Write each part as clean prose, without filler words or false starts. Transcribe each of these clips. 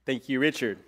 Thank you, Richard.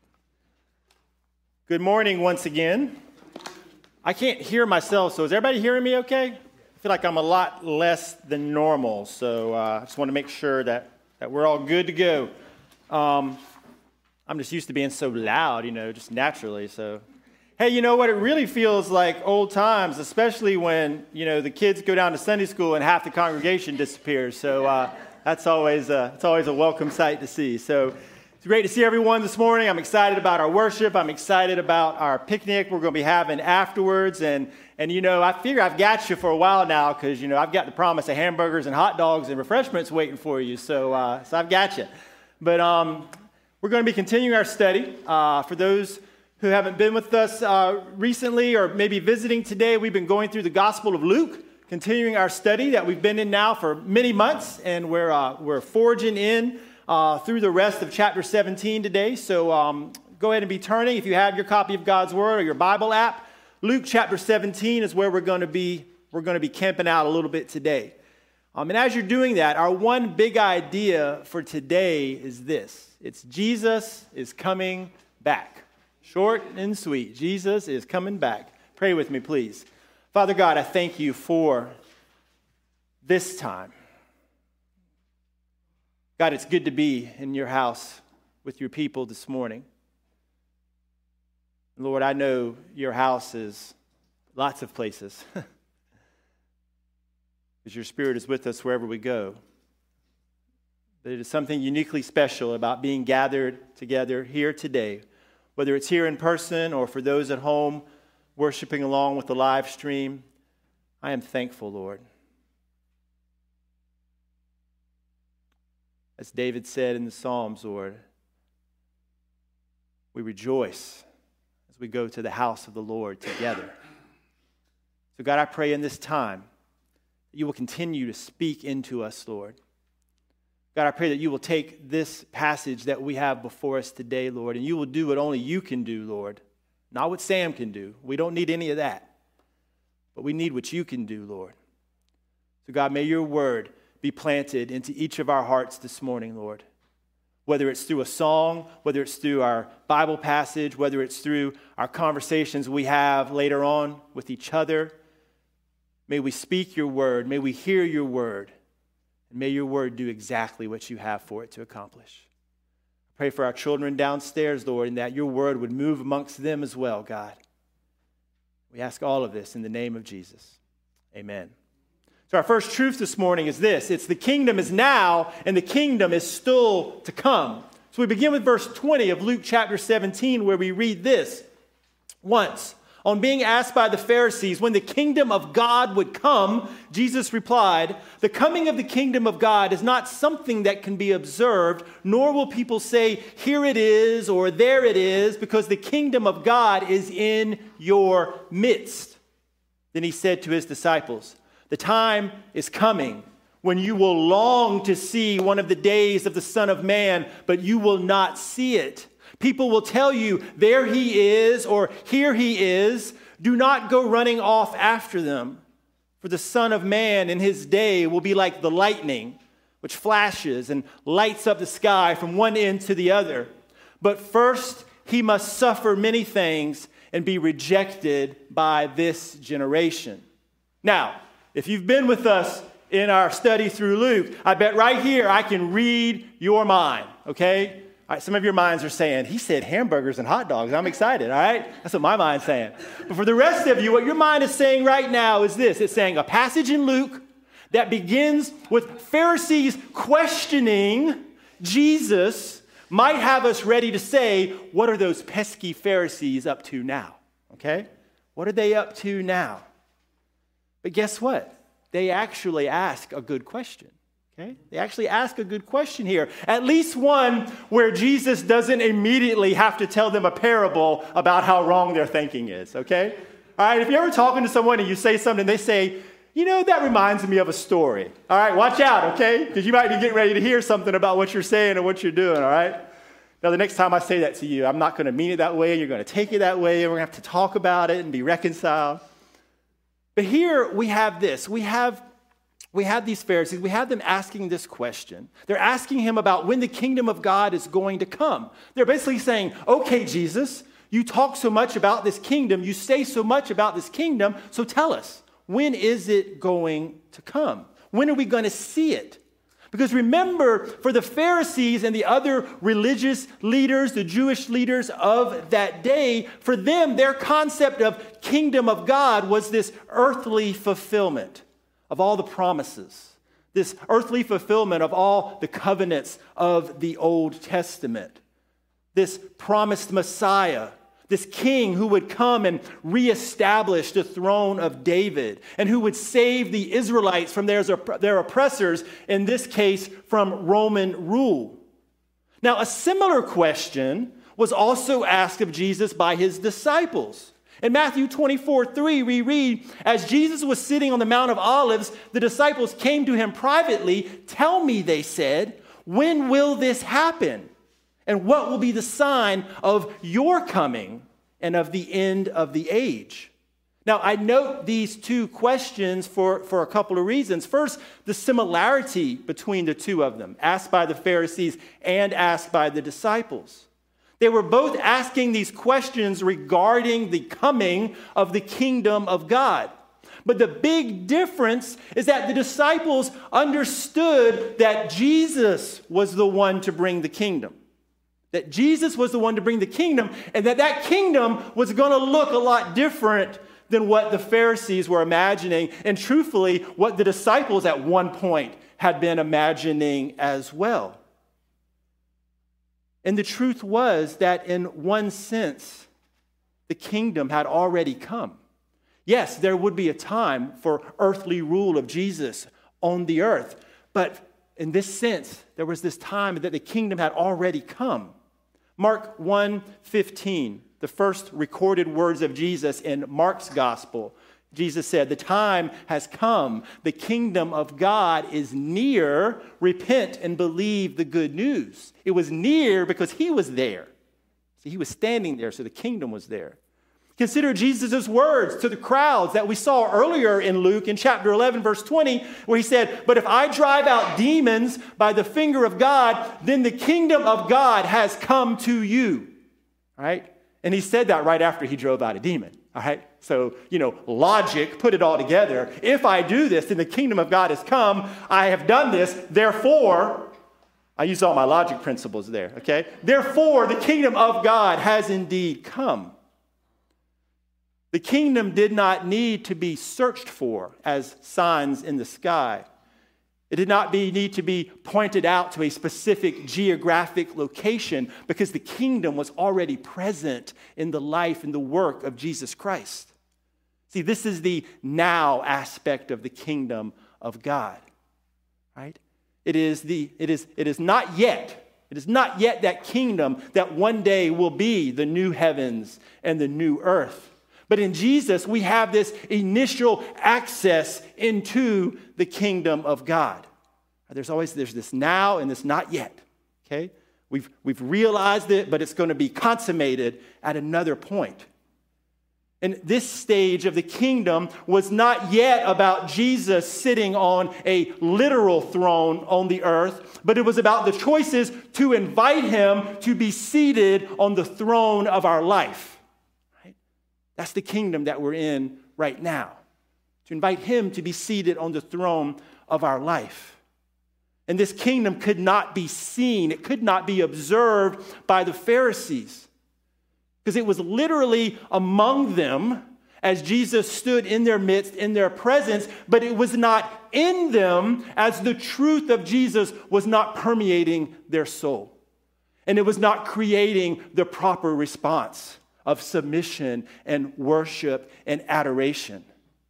Good morning once again. I can't hear myself, so is everybody hearing me okay? I feel like I'm a lot less than normal, so I just want to make sure that we're all good to go. I'm just used to being so loud, just naturally, so. Hey, you know what? It really feels like old times, especially when, the kids go down to Sunday school and half the congregation disappears, so it's always a welcome sight to see. So it's great to see everyone this morning. I'm excited about our worship. I'm excited about our picnic we're going to be having afterwards. And I figure I've got you for a while now because, I've got the promise of hamburgers and hot dogs and refreshments waiting for you. So I've got you. But we're going to be continuing our study. For those who haven't been with us recently or maybe visiting today, we've been going through the Gospel of Luke, continuing our study that we've been in now for many months. And we're forging in through the rest of chapter 17 today. So go ahead and be turning if you have your copy of God's Word or your Bible app. Luke chapter 17 is where we're going to be camping out a little bit today. And as you're doing that, our one big idea for today is this. It's Jesus is coming back. Short and sweet. Jesus is coming back. Pray with me, please. Father God, I thank you for this time. God, it's good to be in your house with your people this morning. Lord, I know your house is lots of places because your Spirit is with us wherever we go. But it is something uniquely special about being gathered together here today, whether it's here in person or for those at home worshiping along with the live stream. I am thankful, Lord. As David said in the Psalms, Lord, we rejoice as we go to the house of the Lord together. So God, I pray in this time that you will continue to speak into us, Lord. God, I pray that you will take this passage that we have before us today, Lord, and you will do what only you can do, Lord. Not what Sam can do. We don't need any of that. But we need what you can do, Lord. So God, may your word be planted into each of our hearts this morning, Lord. Whether it's through a song, whether it's through our Bible passage, whether it's through our conversations we have later on with each other, may we speak your word, may we hear your word, and may your word do exactly what you have for it to accomplish. I pray for our children downstairs, Lord, and that your word would move amongst them as well, God. We ask all of this in the name of Jesus. Amen. So our first truth this morning is this. It's the kingdom is now and the kingdom is still to come. So we begin with verse 20 of Luke chapter 17 where we read this. Once, on being asked by the Pharisees when the kingdom of God would come, Jesus replied, "The coming of the kingdom of God is not something that can be observed, nor will people say, 'Here it is,' or 'There it is,' because the kingdom of God is in your midst." Then he said to his disciples, "The time is coming when you will long to see one of the days of the Son of Man, but you will not see it. People will tell you, 'There he is,' or 'Here he is.' Do not go running off after them. For the Son of Man in his day will be like the lightning, which flashes and lights up the sky from one end to the other. But first he must suffer many things and be rejected by this generation." Now, if you've been with us in our study through Luke, I bet right here I can read your mind, okay? All right, some of your minds are saying, he said hamburgers and hot dogs. I'm excited, all right? That's what my mind's saying. But for the rest of you, what your mind is saying right now is this. It's saying a passage in Luke that begins with Pharisees questioning Jesus might have us ready to say, what are those pesky Pharisees up to now, okay? What are they up to now? But guess what? They actually ask a good question. Okay? They actually ask a good question here. At least one where Jesus doesn't immediately have to tell them a parable about how wrong their thinking is. Okay? All right, if you're ever talking to someone and you say something, they say, that reminds me of a story. All right, watch out, okay? Because you might be getting ready to hear something about what you're saying and what you're doing, all right? Now, the next time I say that to you, I'm not going to mean it that way. You're going to take it that way, and we're going to have to talk about it and be reconciled. But here we have this. We have we have these Pharisees, we have them asking this question. They're asking him about when the kingdom of God is going to come. They're basically saying, okay, Jesus, you talk so much about this kingdom, you say so much about this kingdom, so tell us, when is it going to come? When are we going to see it? Because remember, for the Pharisees and the other religious leaders, the Jewish leaders of that day, for them, their concept of kingdom of God was this earthly fulfillment of all the promises, this earthly fulfillment of all the covenants of the Old Testament, this promised Messiah, this king who would come and reestablish the throne of David and who would save the Israelites from their oppressors, in this case, from Roman rule. Now, a similar question was also asked of Jesus by his disciples. In Matthew 24:3, we read, as Jesus was sitting on the Mount of Olives, the disciples came to him privately. Tell me, they said, when will this happen? And what will be the sign of your coming and of the end of the age? Now, I note these two questions for a couple of reasons. First, the similarity between the two of them, asked by the Pharisees and asked by the disciples. They were both asking these questions regarding the coming of the kingdom of God. But the big difference is that the disciples understood that Jesus was the one to bring the kingdom. That Jesus was the one to bring the kingdom, and that kingdom was going to look a lot different than what the Pharisees were imagining, and truthfully, what the disciples at one point had been imagining as well. And the truth was that in one sense, the kingdom had already come. Yes, there would be a time for earthly rule of Jesus on the earth, but in this sense, there was this time that the kingdom had already come. Mark 1:15, the first recorded words of Jesus in Mark's gospel. Jesus said, the time has come. The kingdom of God is near. Repent and believe the good news. It was near because he was there. See, he was standing there, so the kingdom was there. Consider Jesus' words to the crowds that we saw earlier in Luke in chapter 11, verse 20, where he said, but if I drive out demons by the finger of God, then the kingdom of God has come to you. All right? And he said that right after he drove out a demon. All right? So, logic, put it all together. If I do this, then the kingdom of God has come. I have done this. Therefore, I use all my logic principles there. Okay? Therefore, the kingdom of God has indeed come. The kingdom did not need to be searched for as signs in the sky. It did not need to be pointed out to a specific geographic location because the kingdom was already present in the life and the work of Jesus Christ. See, this is the now aspect of the kingdom of God, right? It is not yet that kingdom that one day will be the new heavens and the new earth. But in Jesus, we have this initial access into the kingdom of God. There's this now and this not yet. Okay? We've realized it, but it's going to be consummated at another point. And this stage of the kingdom was not yet about Jesus sitting on a literal throne on the earth, but it was about the choices to invite him to be seated on the throne of our life. That's the kingdom that we're in right now. To invite him to be seated on the throne of our life. And this kingdom could not be seen. It could not be observed by the Pharisees. Because it was literally among them as Jesus stood in their midst, in their presence, but it was not in them as the truth of Jesus was not permeating their soul. And it was not creating the proper response of submission and worship and adoration.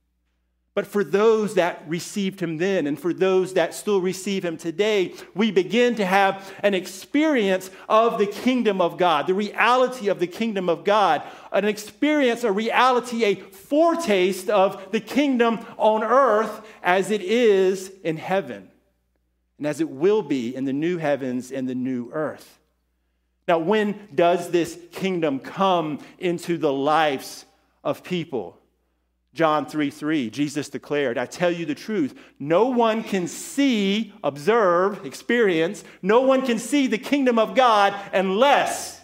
But for those that received him then and for those that still receive him today, we begin to have an experience of the kingdom of God, the reality of the kingdom of God, an experience, a reality, a foretaste of the kingdom on earth as it is in heaven and as it will be in the new heavens and the new earth. Now, when does this kingdom come into the lives of people? John 3:3, Jesus declared, I tell you the truth, no one can see, observe, experience, no one can see the kingdom of God unless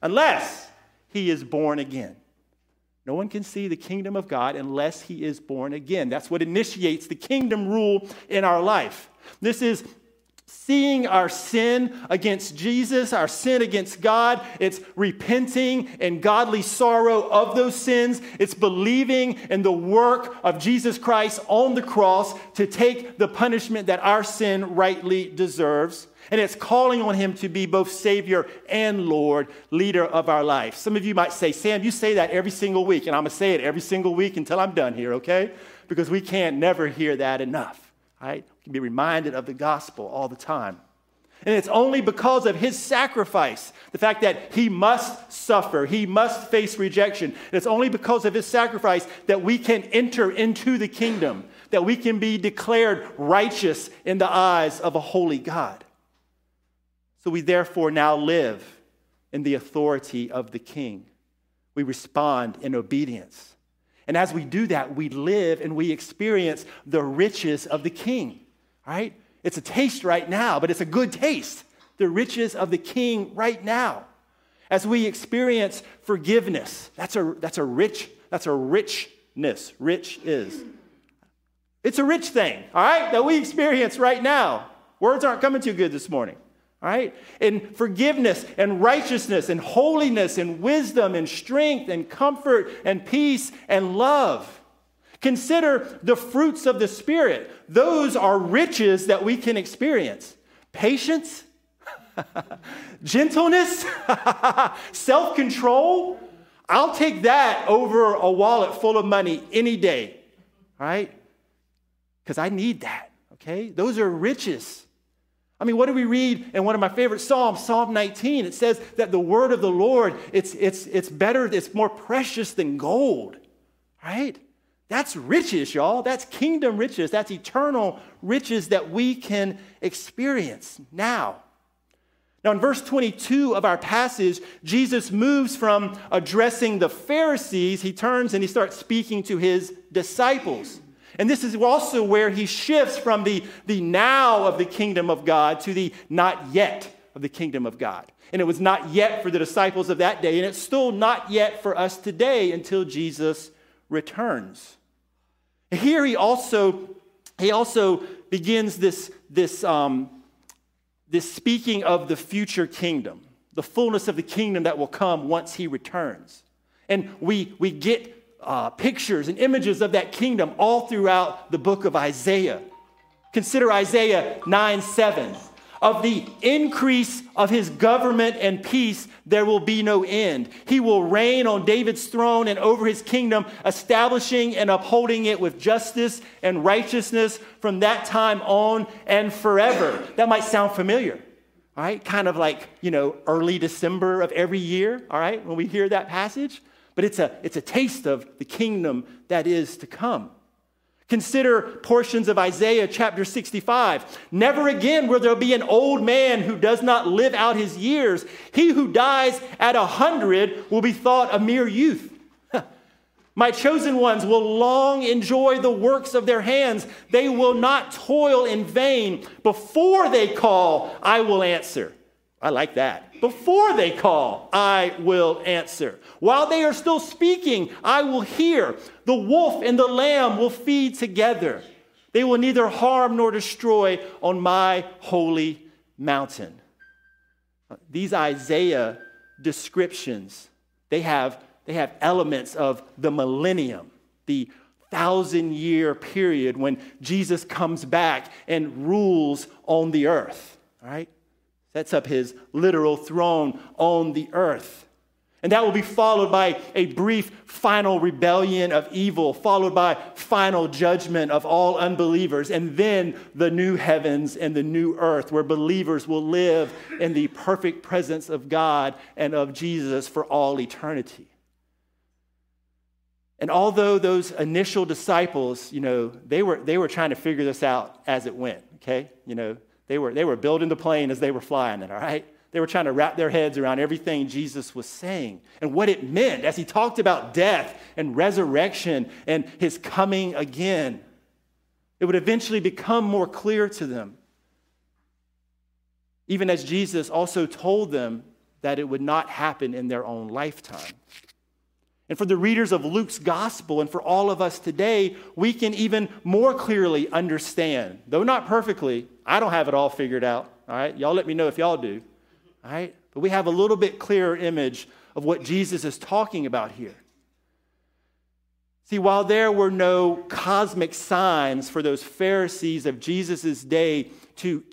he is born again. No one can see the kingdom of God unless he is born again. That's what initiates the kingdom rule in our life. This is seeing our sin against Jesus, our sin against God. It's repenting in godly sorrow of those sins. It's believing in the work of Jesus Christ on the cross to take the punishment that our sin rightly deserves. And it's calling on him to be both Savior and Lord, leader of our life. Some of you might say, Sam, you say that every single week. And I'm going to say it every single week until I'm done here, okay? Because we can't never hear that enough, right? We can be reminded of the gospel all the time. And it's only because of his sacrifice, the fact that he must suffer, he must face rejection. And it's only because of his sacrifice that we can enter into the kingdom, that we can be declared righteous in the eyes of a holy God. So we therefore now live in the authority of the King. We respond in obedience. And as we do that, we live and we experience the riches of the King, right? It's a taste right now, but it's a good taste. The riches of the King right now. As we experience forgiveness, that's a richness. Rich is. It's a rich thing, all right, that we experience right now. Words aren't coming too good this morning. All right? And forgiveness and righteousness and holiness and wisdom and strength and comfort and peace and love. Consider the fruits of the Spirit. Those are riches that we can experience. Patience, gentleness, self-control. I'll take that over a wallet full of money any day. All right? Because I need that. Okay? Those are riches. I mean, what do we read in one of my favorite Psalms, Psalm 19? It says that the word of the Lord, it's better, it's more precious than gold, right? That's riches, y'all. That's kingdom riches. That's eternal riches that we can experience now. Now, in verse 22 of our passage, Jesus moves from addressing the Pharisees. He turns and he starts speaking to his disciples. And this is also where he shifts from the now of the kingdom of God to the not yet of the kingdom of God. And it was not yet for the disciples of that day, and it's still not yet for us today until Jesus returns. Here he also begins this speaking of the future kingdom, the fullness of the kingdom that will come once he returns. And we get pictures and images of that kingdom all throughout the book of Isaiah. Consider Isaiah 9:7. Of the increase of his government and peace, there will be no end. He will reign on David's throne and over his kingdom, establishing and upholding it with justice and righteousness from that time on and forever. That might sound familiar, all right? Kind of like, early December of every year, all right, when we hear that passage. But it's a taste of the kingdom that is to come. Consider portions of Isaiah chapter 65. Never again will there be an old man who does not live out his years. He who dies at 100 will be thought a mere youth. My chosen ones will long enjoy the works of their hands. They will not toil in vain. Before they call, I will answer. I like that. Before they call, I will answer. While they are still speaking, I will hear. The wolf and the lamb will feed together. They will neither harm nor destroy on my holy mountain. These Isaiah descriptions, they have elements of the millennium, the 1,000-year period when Jesus comes back and rules on the earth, all right? Sets up his literal throne on the earth. And that will be followed by a brief final rebellion of evil, followed by final judgment of all unbelievers, and then the new heavens and the new earth where believers will live in the perfect presence of God and of Jesus for all eternity. And although those initial disciples, they were trying to figure this out as it went, okay? They were building the plane as they were flying it, all right? They were trying to wrap their heads around everything Jesus was saying and what it meant as he talked about death and resurrection and his coming again. It would eventually become more clear to them. Even as Jesus also told them that it would not happen in their own lifetime. And for the readers of Luke's gospel and for all of us today, we can even more clearly understand, though not perfectly. I don't have it all figured out, all right? Y'all let me know if y'all do, all right? But we have a little bit clearer image of what Jesus is talking about here. See, while there were no cosmic signs for those Pharisees of Jesus' day to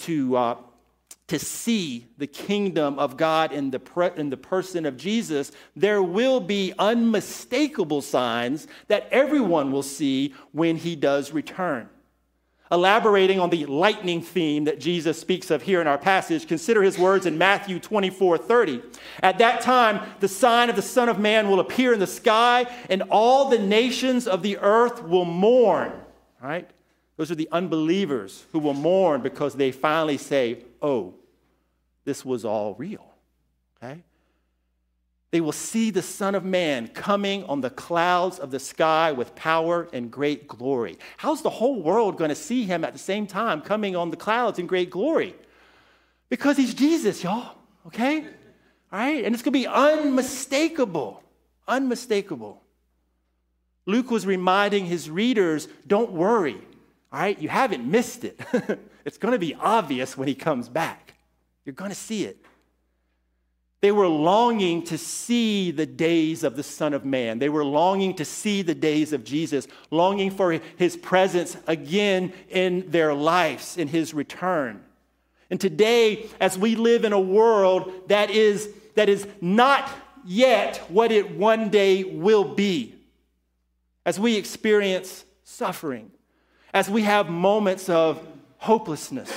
see the kingdom of God in the person of Jesus, there will be unmistakable signs that everyone will see when he does return. Elaborating on the lightning theme that Jesus speaks of here in our passage, consider his words in Matthew 24:30. At that time, the sign of the Son of Man will appear in the sky, and all the nations of the earth will mourn. All right? Those are the unbelievers who will mourn because they finally say, oh, this was all real. Okay? They will see the Son of Man coming on the clouds of the sky with power and great glory. How's the whole world going to see him at the same time coming on the clouds in great glory? Because he's Jesus, y'all. Okay? All right? And it's going to be unmistakable. Unmistakable. Luke was reminding his readers, don't worry. All right? You haven't missed it. It's going to be obvious when he comes back. You're going to see it. They were longing to see the days of the Son of Man. They were longing to see the days of Jesus, longing for his presence again in their lives, in his return. And today, as we live in a world that is not yet what it one day will be, as we experience suffering, as we have moments of hopelessness,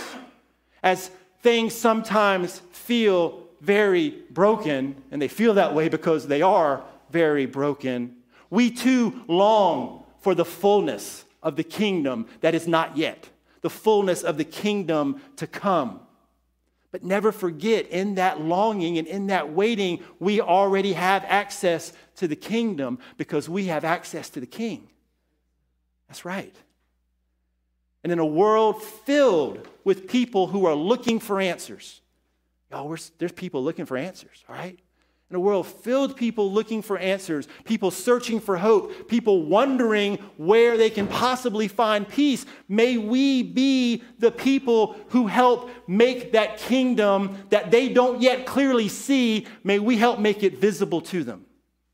as things sometimes feel very broken, and they feel that way because they are very broken, we too long for the fullness of the kingdom that is not yet, the fullness of the kingdom to come. But never forget, in that longing and in that waiting, we already have access to the kingdom because we have access to the King. That's right. And in a world filled with people who are looking for answers, y'all, there's people looking for answers, all right? In a world filled with people looking for answers, people searching for hope, people wondering where they can possibly find peace, may we be the people who help make that kingdom that they don't yet clearly see, may we help make it visible to them.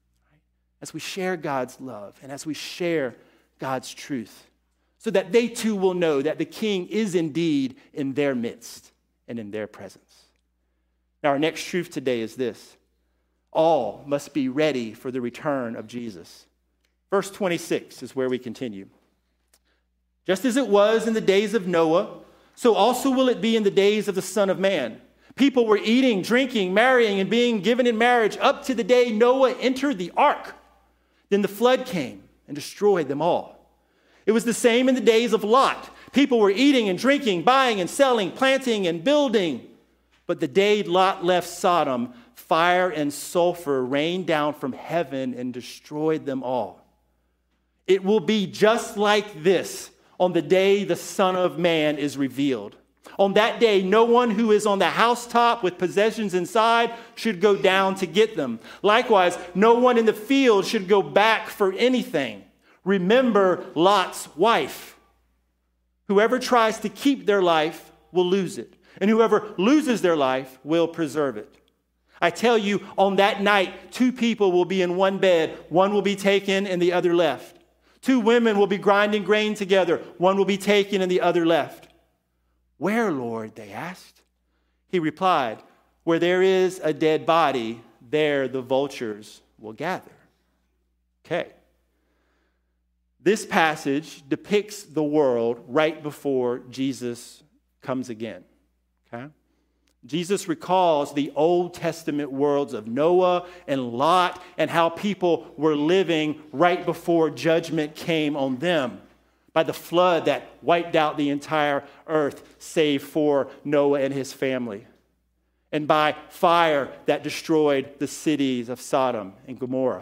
As we share God's love and as we share God's truth, so that they too will know that the King is indeed in their midst and in their presence. Now, our next truth today is this. All must be ready for the return of Jesus. Verse 26 is where we continue. Just as it was in the days of Noah, so also will it be in the days of the Son of Man. People were eating, drinking, marrying, and being given in marriage up to the day Noah entered the ark. Then the flood came and destroyed them all. It was the same in the days of Lot. People were eating and drinking, buying and selling, planting and building. But the day Lot left Sodom, fire and sulfur rained down from heaven and destroyed them all. It will be just like this on the day the Son of Man is revealed. On that day, no one who is on the housetop with possessions inside should go down to get them. Likewise, no one in the field should go back for anything. Remember Lot's wife. Whoever tries to keep their life will lose it, and whoever loses their life will preserve it. I tell you, on that night, two people will be in one bed. One will be taken and the other left. Two women will be grinding grain together. One will be taken and the other left. Where, Lord? They asked. He replied, where there is a dead body, there the vultures will gather. Okay. This passage depicts the world right before Jesus comes again. Okay? Jesus recalls the Old Testament worlds of Noah and Lot and how people were living right before judgment came on them by the flood that wiped out the entire earth save for Noah and his family. and by fire that destroyed the cities of Sodom and Gomorrah.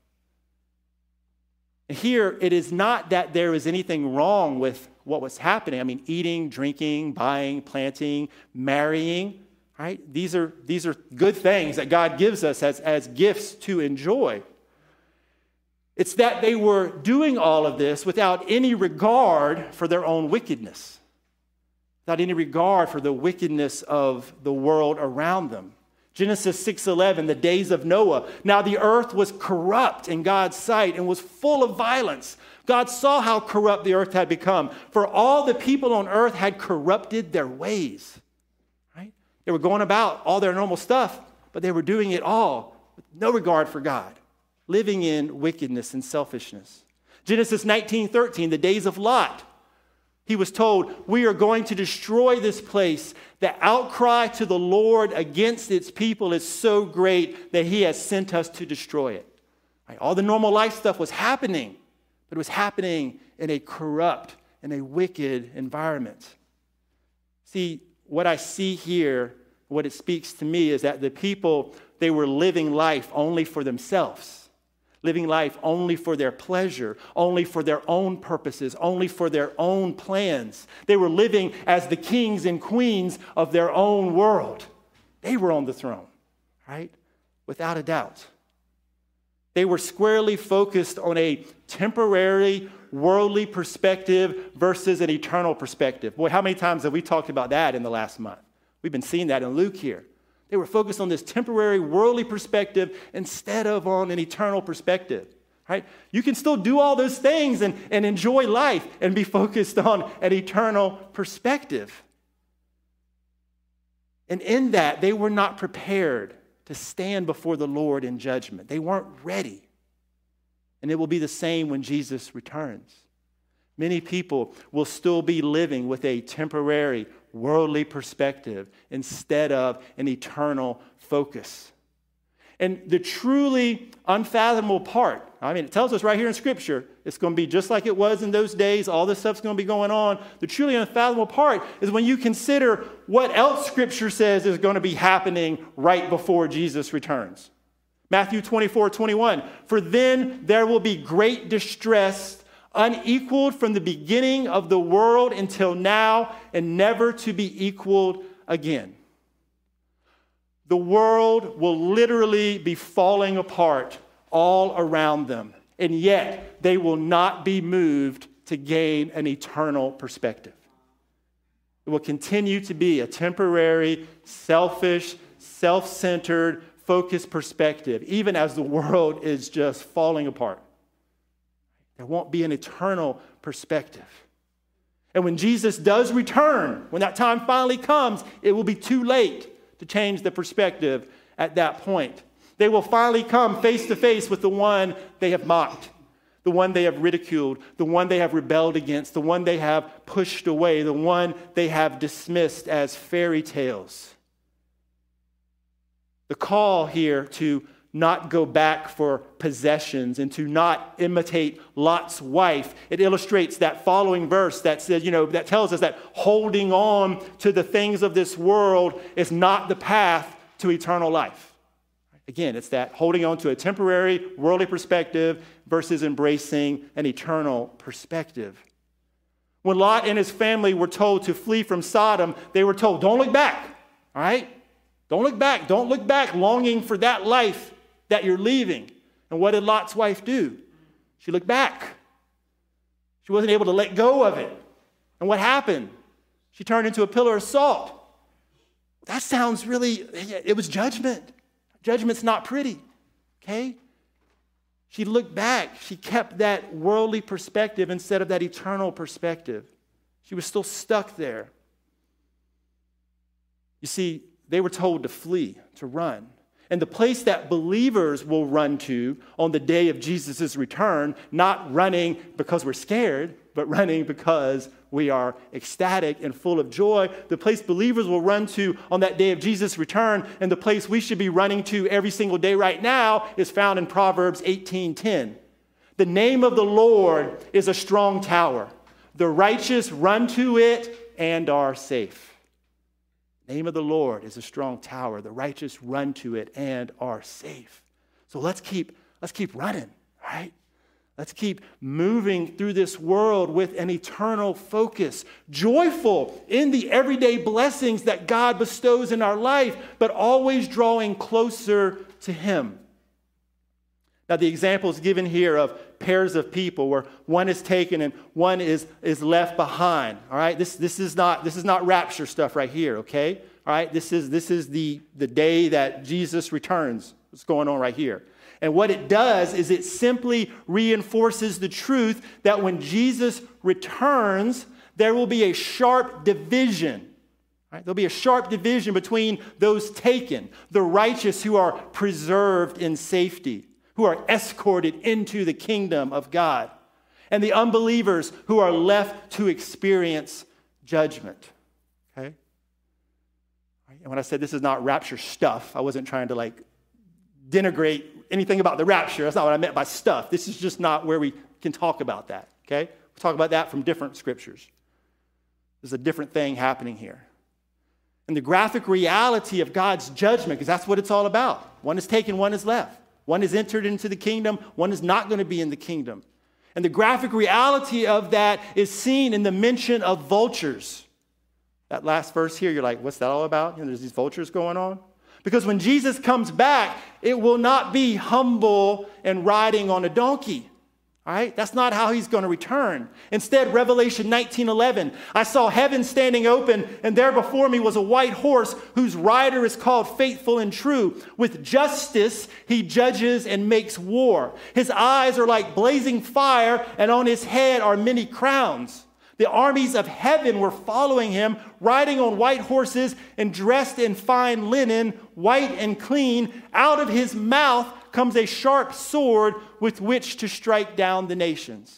And here, it is not that there is anything wrong with what was happening. I mean, eating, drinking, buying, planting, marrying, right? These are good things that God gives us as gifts to enjoy. It's that they were doing all of this without any regard for their own wickedness, without any regard for the wickedness of the world around them. Genesis 6:11, the days of Noah. Now the earth was corrupt in God's sight and was full of violence. God saw how corrupt the earth had become, for all the people on earth had corrupted their ways. Right? They were going about all their normal stuff, but they were doing it all with no regard for God, living in wickedness and selfishness. Genesis 19:13, the days of Lot. He was told, we are going to destroy this place. The outcry to the Lord against its people is so great that he has sent us to destroy it. Right? All the normal life stuff was happening, but it was happening in a corrupt and a wicked environment. See, what I see here, what it speaks to me is that the people, they were living life only for themselves. Living life only for their pleasure, only for their own purposes, only for their own plans. They were living as the kings and queens of their own world. They were on the throne, right? Without a doubt. They were squarely focused on a temporary, worldly perspective versus an eternal perspective. Boy, how many times have we talked about that in the last month? We've been seeing that in Luke here. They were focused on this temporary worldly perspective instead of on an eternal perspective, right? You can still do all those things and enjoy life and be focused on an eternal perspective. And in that, they were not prepared to stand before the Lord in judgment. They weren't ready. And it will be the same when Jesus returns. Many people will still be living with a temporary, worldly perspective instead of an eternal focus. And the truly unfathomable part, I mean, it tells us right here in Scripture, it's going to be just like it was in those days. All this stuff's going to be going on. The truly unfathomable part is when you consider what else Scripture says is going to be happening right before Jesus returns. Matthew 24:21, for then there will be great distress, unequaled from the beginning of the world until now, and never to be equaled again. The world will literally be falling apart all around them, and yet they will not be moved to gain an eternal perspective. It will continue to be a temporary, selfish, self-centered, focused perspective, even as the world is just falling apart. There won't be an eternal perspective. And when Jesus does return, when that time finally comes, it will be too late to change the perspective at that point. They will finally come face to face with the one they have mocked, the one they have ridiculed, the one they have rebelled against, the one they have pushed away, the one they have dismissed as fairy tales. The call here to not go back for possessions and to not imitate Lot's wife. It illustrates that following verse that says, that tells us that holding on to the things of this world is not the path to eternal life. Again, it's that holding on to a temporary worldly perspective versus embracing an eternal perspective. When Lot and his family were told to flee from Sodom, they were told, don't look back, all right? Don't look back. Don't look back longing for that life that you're leaving. And what did Lot's wife do? She looked back. She wasn't able to let go of it. And what happened? She turned into a pillar of salt. That sounds it was judgment. Judgment's not pretty, okay? She looked back. She kept that worldly perspective instead of that eternal perspective. She was still stuck there. You see, they were told to flee, to run. And the place that believers will run to on the day of Jesus' return, not running because we're scared, but running because we are ecstatic and full of joy. The place believers will run to on that day of Jesus' return, and the place we should be running to every single day right now, is found in Proverbs 18:10. The name of the Lord is a strong tower. The righteous run to it and are safe. The name of the Lord is a strong tower. The righteous run to it and are safe. So let's keep running, right? Let's keep moving through this world with an eternal focus, joyful in the everyday blessings that God bestows in our life, but always drawing closer to Him. Now, the example is given here of pairs of people where one is taken and one is left behind. All right, this is not rapture stuff right here. Okay, all right, this is the day that Jesus returns. What's going on right here? And what it does is it simply reinforces the truth that when Jesus returns, there will be a sharp division. Right? There'll be a sharp division between those taken, the righteous who are preserved in safety, who are escorted into the kingdom of God, and the unbelievers who are left to experience judgment. Okay? And when I said this is not rapture stuff, I wasn't trying to denigrate anything about the rapture. That's not what I meant by stuff. This is just not where we can talk about that. Okay? We'll talk about that from different scriptures. There's a different thing happening here. And the graphic reality of God's judgment, because that's what it's all about. One is taken, one is left. One is entered into the kingdom, one is not going to be in the kingdom. And the graphic reality of that is seen in the mention of vultures. That last verse here, you're like, what's that all about? There's these vultures going on. Because when Jesus comes back, it will not be humble and riding on a donkey. All right? That's not how he's going to return. Instead, Revelation 19:11, I saw heaven standing open, and there before me was a white horse whose rider is called Faithful and True. With justice, he judges and makes war. His eyes are like blazing fire, and on his head are many crowns. The armies of heaven were following him, riding on white horses and dressed in fine linen, white and clean. Out of his mouth comes a sharp sword with which to strike down the nations.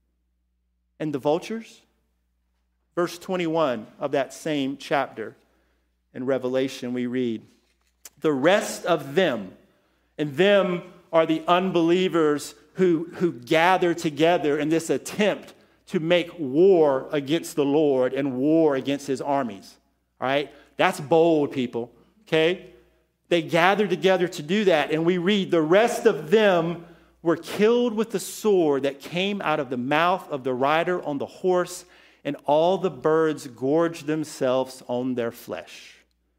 And the vultures? Verse 21 of that same chapter in Revelation, we read, the rest of them, and them are the unbelievers who gather together in this attempt to make war against the Lord and war against his armies. All right? That's bold, people. Okay? They gathered together to do that. And we read, the rest of them were killed with the sword that came out of the mouth of the rider on the horse, and all the birds gorged themselves on their flesh.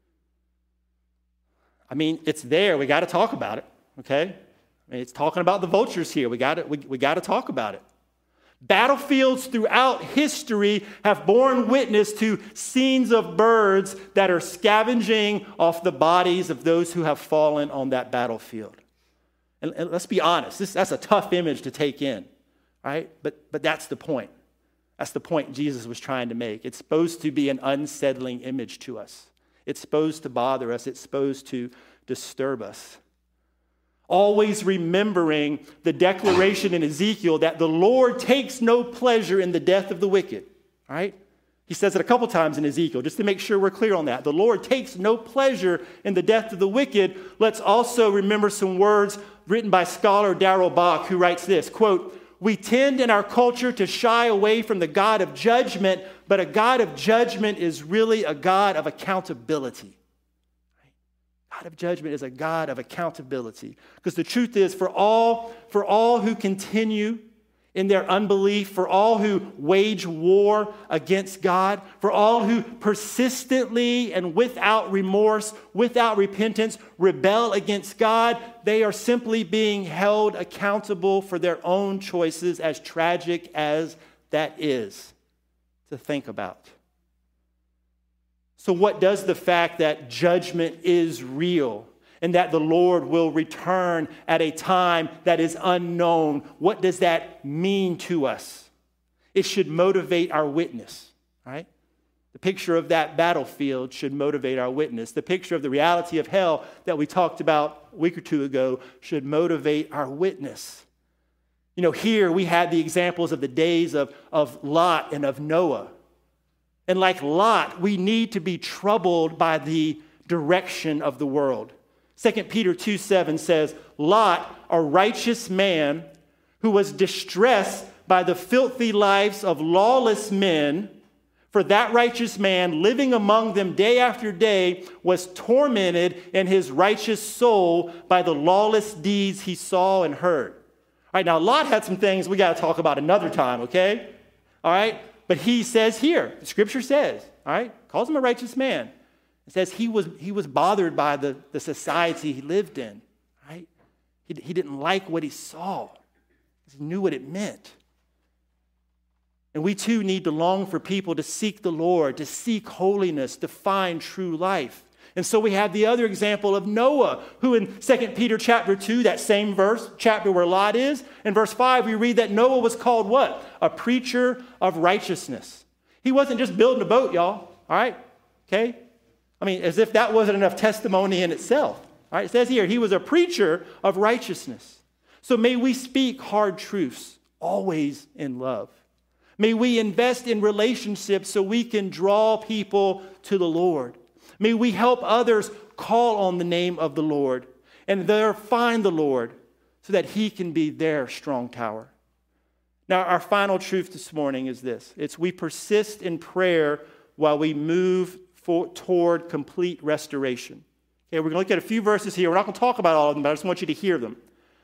I mean, it's there. We got to talk about it. Okay? I mean, it's talking about the vultures here. We got to talk about it. Battlefields throughout history have borne witness to scenes of birds that are scavenging off the bodies of those who have fallen on that battlefield. And let's be honest, that's a tough image to take in, right? But that's the point. That's the point Jesus was trying to make. It's supposed to be an unsettling image to us. It's supposed to bother us. It's supposed to disturb us. Always remembering the declaration in Ezekiel that the Lord takes no pleasure in the death of the wicked. All right? He says it a couple times in Ezekiel, just to make sure we're clear on that. The Lord takes no pleasure in the death of the wicked. Let's also remember some words written by scholar Darrell Bock, who writes this, quote, we tend in our culture to shy away from the God of judgment, but a God of judgment is really a God of accountability. God of judgment is a God of accountability. Because the truth is, for all who continue in their unbelief, for all who wage war against God, for all who persistently and without remorse, without repentance, rebel against God, they are simply being held accountable for their own choices, as tragic as that is to think about. So what does the fact that judgment is real and that the Lord will return at a time that is unknown, what does that mean to us? It should motivate our witness, right? The picture of that battlefield should motivate our witness. The picture of the reality of hell that we talked about a week or two ago should motivate our witness. You know, here we had the examples of the days of Lot and of Noah. And like Lot, we need to be troubled by the direction of the world. 2 Peter 2:7 says, Lot, a righteous man who was distressed by the filthy lives of lawless men, For that righteous man living among them day after day was tormented in his righteous soul by the lawless deeds he saw and heard. All right, now Lot had some things we got to talk about another time, okay? All right, but he says here, the scripture says, all right, calls him a righteous man. It says he was bothered by the society he lived in, right? He didn't like what he saw. He knew what it meant. And we too need to long for people to seek the Lord, to seek holiness, to find true life. And so we have the other example of Noah, who in 2 Peter chapter 2, that same chapter where Lot is, in verse 5, we read that Noah was called what? A preacher of righteousness. He wasn't just building a boat, y'all. All right? Okay? I mean, as if that wasn't enough testimony in itself. All right? It says here, he was a preacher of righteousness. So may we speak hard truths, always in love. May we invest in relationships so we can draw people to the Lord. May we help others call on the name of the Lord and there find the Lord so that he can be their strong tower. Now, our final truth this morning is this. It's we persist in prayer while we move toward complete restoration. Okay, we're going to look at a few verses here. We're not going to talk about all of them, but I just want you to hear them.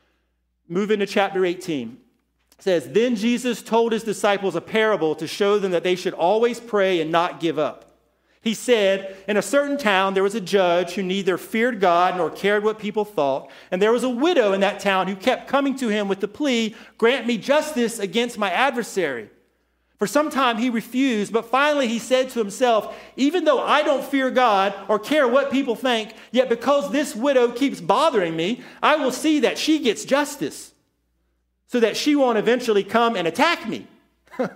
Move into chapter 18. It says, Then Jesus told his disciples a parable to show them that they should always pray and not give up. He said, in a certain town there was a judge who neither feared God nor cared what people thought. And there was a widow in that town who kept coming to him with the plea, Grant me justice against my adversary. For some time he refused, but finally he said to himself, Even though I don't fear God or care what people think, yet because this widow keeps bothering me, I will see that she gets justice, so that she won't eventually come and attack me. Don't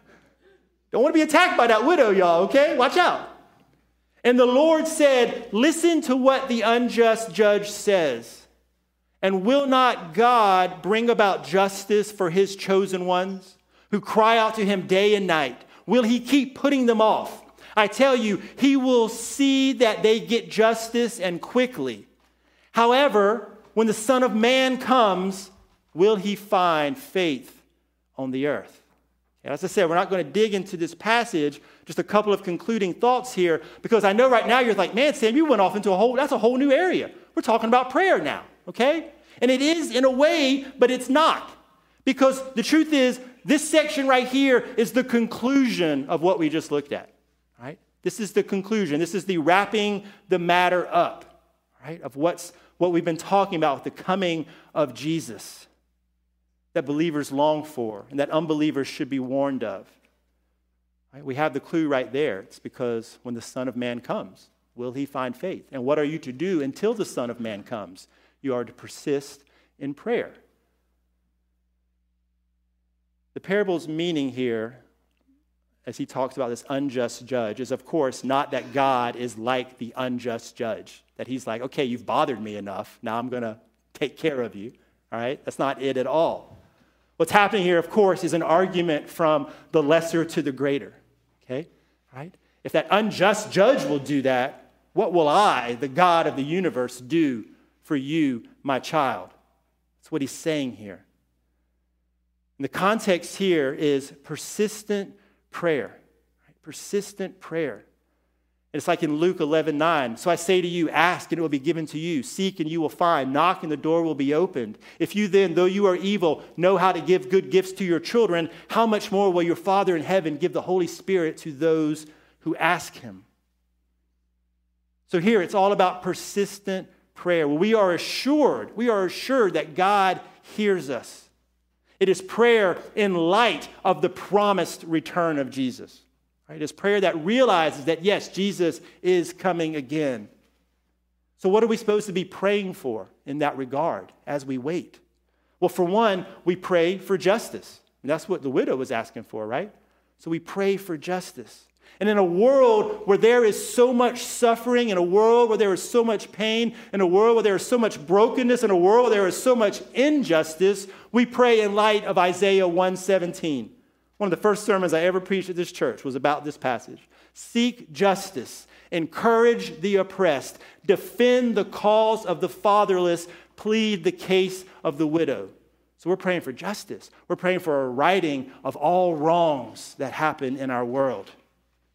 want to be attacked by that widow, y'all, okay? Watch out. And the Lord said, Listen to what the unjust judge says. And will not God bring about justice for his chosen ones who cry out to him day and night? Will he keep putting them off? I tell you, he will see that they get justice and quickly. However, when the Son of Man comes, will he find faith on the earth? As I said, we're not going to dig into this passage. Just a couple of concluding thoughts here, because I know right now you're like, man, Sam, you went off into that's a whole new area. We're talking about prayer now, okay? And it is in a way, but it's not. Because the truth is, this section right here is the conclusion of what we just looked at, right? This is the conclusion. This is the wrapping the matter up, right, of what we've been talking about with the coming of Jesus that believers long for and that unbelievers should be warned of. Right? We have the clue right there. It's because when the Son of Man comes, will he find faith? And what are you to do until the Son of Man comes? You are to persist in prayer. The parable's meaning here, as he talks about this unjust judge, is of course not that God is like the unjust judge, that he's like, okay, you've bothered me enough, now I'm going to take care of you. All right? That's not it at all. What's happening here, of course, is an argument from the lesser to the greater. Okay? Right? If that unjust judge will do that, what will I, the God of the universe, do for you, my child? That's what he's saying here. And the context here is persistent prayer. Right? Persistent prayer. It's like in Luke 11:9. So I say to you, ask and it will be given to you. Seek and you will find. Knock and the door will be opened. If you then, though you are evil, know how to give good gifts to your children, how much more will your Father in heaven give the Holy Spirit to those who ask him? So here it's all about persistent prayer. We are assured that God hears us. It is prayer in light of the promised return of Jesus. Right? It's prayer that realizes that, yes, Jesus is coming again. So what are we supposed to be praying for in that regard as we wait? Well, for one, we pray for justice. And that's what the widow was asking for, right? So we pray for justice. And in a world where there is so much suffering, in a world where there is so much pain, in a world where there is so much brokenness, in a world where there is so much injustice, we pray in light of Isaiah 1:17. One of the first sermons I ever preached at this church was about this passage. Seek justice, encourage the oppressed, defend the cause of the fatherless, plead the case of the widow. So we're praying for justice. We're praying for a righting of all wrongs that happen in our world.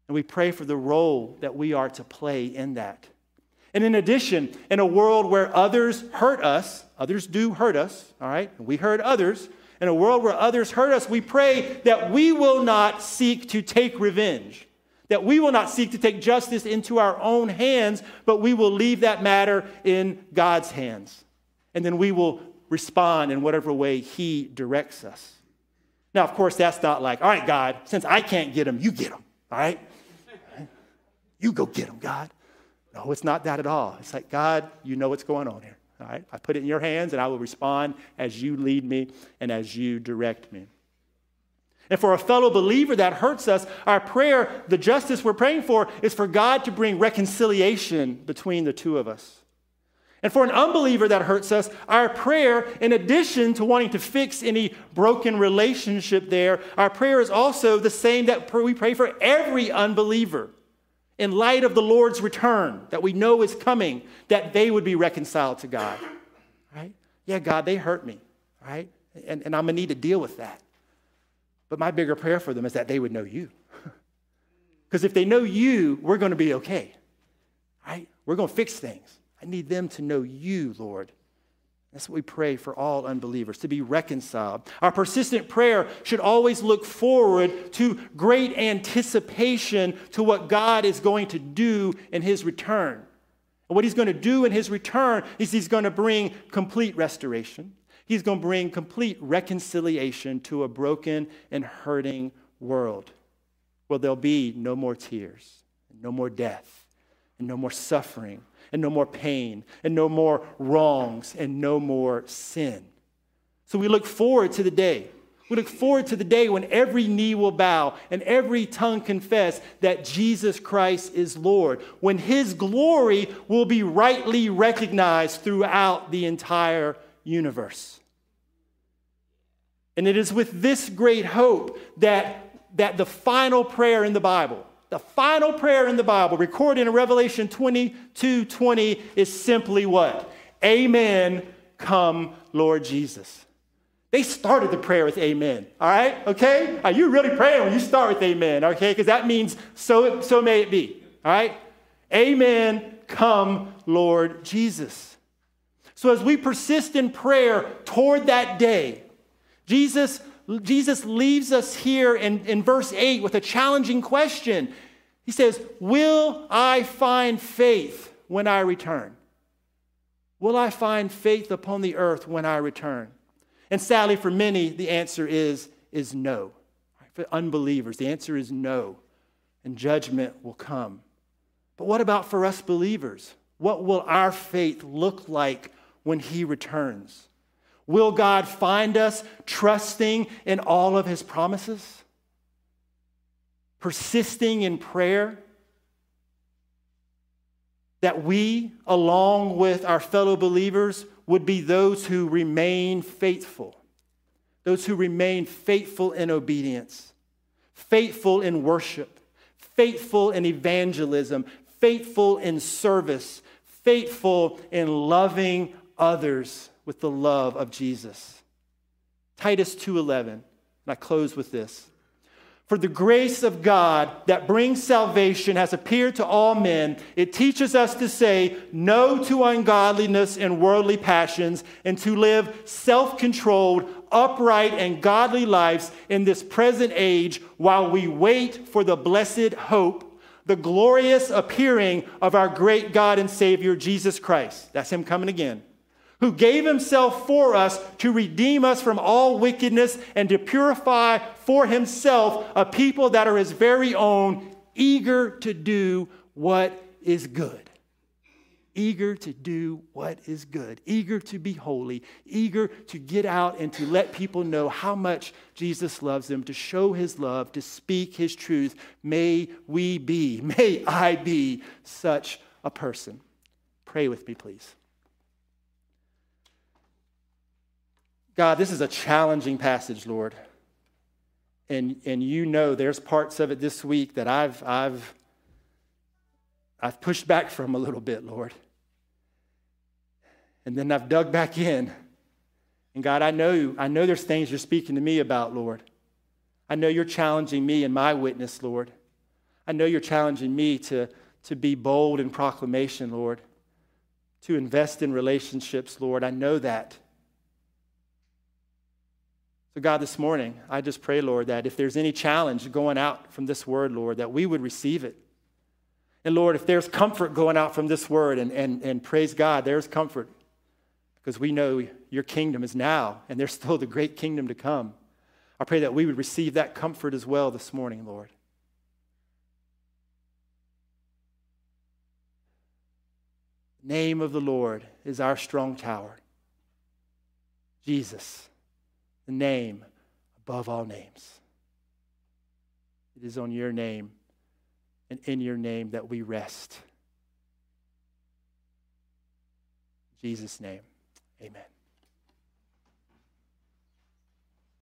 And we pray for the role that we are to play in that. And in addition, in a world where others hurt us, others do hurt us, all right? And we hurt others. In a world where others hurt us, we pray that we will not seek to take revenge, that we will not seek to take justice into our own hands, but we will leave that matter in God's hands. And then we will respond in whatever way he directs us. Now, of course, that's not like, all right, God, since I can't get them, you get them, all right? You go get them, God. No, it's not that at all. It's like, God, you know what's going on here. All right, I put it in your hands and I will respond as you lead me and as you direct me. And for a fellow believer that hurts us, our prayer, the justice we're praying for, is for God to bring reconciliation between the two of us. And for an unbeliever that hurts us, our prayer, in addition to wanting to fix any broken relationship there, our prayer is also the same that we pray for every unbeliever. In light of the Lord's return that we know is coming, that they would be reconciled to God, right? Yeah, God, they hurt me, right? And I'm going to need to deal with that. But my bigger prayer for them is that they would know you. Because if they know you, we're going to be okay, right? We're going to fix things. I need them to know you, Lord. That's what we pray for all unbelievers, to be reconciled. Our persistent prayer should always look forward to great anticipation to what God is going to do in his return. And what he's going to do in his return is he's going to bring complete restoration. He's going to bring complete reconciliation to a broken and hurting world where there'll be no more tears, no more death, and no more suffering, and no more pain, and no more wrongs, and no more sin. So we look forward to the day. We look forward to the day when every knee will bow and every tongue confess that Jesus Christ is Lord, when his glory will be rightly recognized throughout the entire universe. And it is with this great hope that the final prayer in the Bible, recorded in Revelation 22:20, is simply what? Amen, come Lord Jesus. They started the prayer with amen, all right? Okay? Are you really praying when you start with amen, okay? Because that means so may it be, all right? Amen, come Lord Jesus. So as we persist in prayer toward that day, Jesus leaves us here in verse 8 with a challenging question. He says, will I find faith when I return? Will I find faith upon the earth when I return? And sadly, for many, the answer is no. For unbelievers, the answer is no. And judgment will come. But what about for us believers? What will our faith look like when he returns? Will God find us trusting in all of his promises? Persisting in prayer? That we, along with our fellow believers, would be those who remain faithful. Those who remain faithful in obedience, faithful in worship, faithful in evangelism, faithful in service, faithful in loving others with the love of Jesus. Titus 2:11, and I close with this. For the grace of God that brings salvation has appeared to all men. It teaches us to say no to ungodliness and worldly passions and to live self-controlled, upright, and godly lives in this present age while we wait for the blessed hope, the glorious appearing of our great God and Savior, Jesus Christ. That's him coming again. Who gave himself for us to redeem us from all wickedness and to purify for himself a people that are his very own, eager to do what is good. Eager to do what is good. Eager to be holy. Eager to get out and to let people know how much Jesus loves them, to show his love, to speak his truth. May I be such a person. Pray with me, please. God, this is a challenging passage, Lord. And you know there's parts of it this week that I've pushed back from a little bit, Lord. And then I've dug back in. And God, I know there's things you're speaking to me about, Lord. I know you're challenging me in my witness, Lord. I know you're challenging me to be bold in proclamation, Lord, to invest in relationships, Lord. I know that. So God, this morning, I just pray, Lord, that if there's any challenge going out from this word, Lord, that we would receive it. And Lord, if there's comfort going out from this word, and praise God, there's comfort, because we know your kingdom is now, and there's still the great kingdom to come. I pray that we would receive that comfort as well this morning, Lord. The name of the Lord is our strong tower. Jesus, the name above all names. It is on your name and in your name that we rest. In Jesus' name, amen.